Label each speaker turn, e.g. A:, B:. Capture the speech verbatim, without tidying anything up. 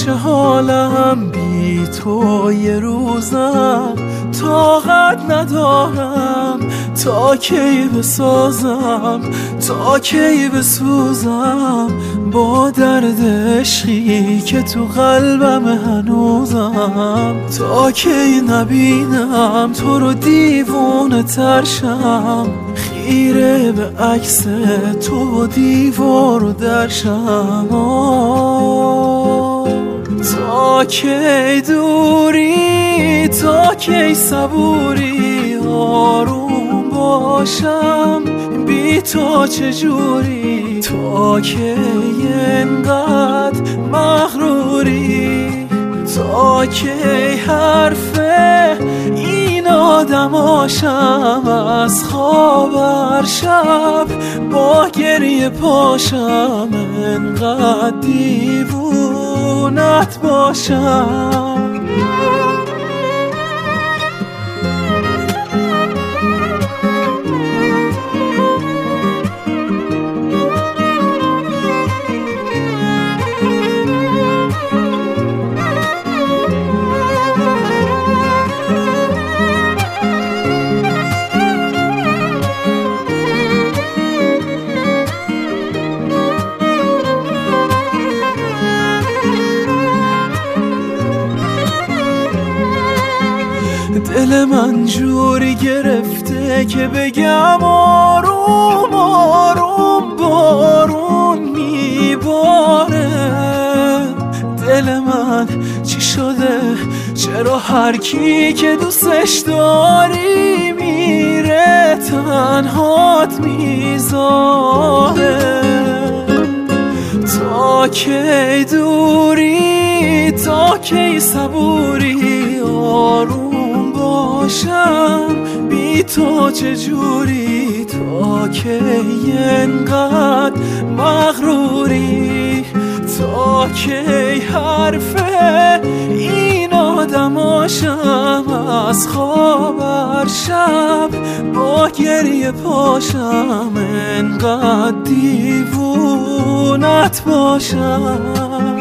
A: میشه حالم بی تو یه روزم، طاقت ندارم تا کی بسازم، تا کی بسوزم با درد عشقی که تو قلبم هنوزم، تا کی نبینم تو رو دیوونه ترشم، خیره به عکس تو و دیوار و درشم. تا کی دوری، تا کی صبوری، آروم باشم بی تو چجوری، تا کی انقدر مغروری، تا کی حرفه این آدماشم، از خواب هر شب با گریه پاشم، انقدر دیوونت باشم. دل من جوری گرفته که بگم آروم آروم بارون میباره، دل من چی شده؟ چرا هر کی که دوستش داری میره تنهات میذاره؟ تا کی دوری، تا کی صبوری، آروم باشم بی تو چجوری، تا کی انقدر مغروری، تا کی حرفه این آدماشم، از خواب هر شب با گریه پاشم، انقدر دیوونت باشم.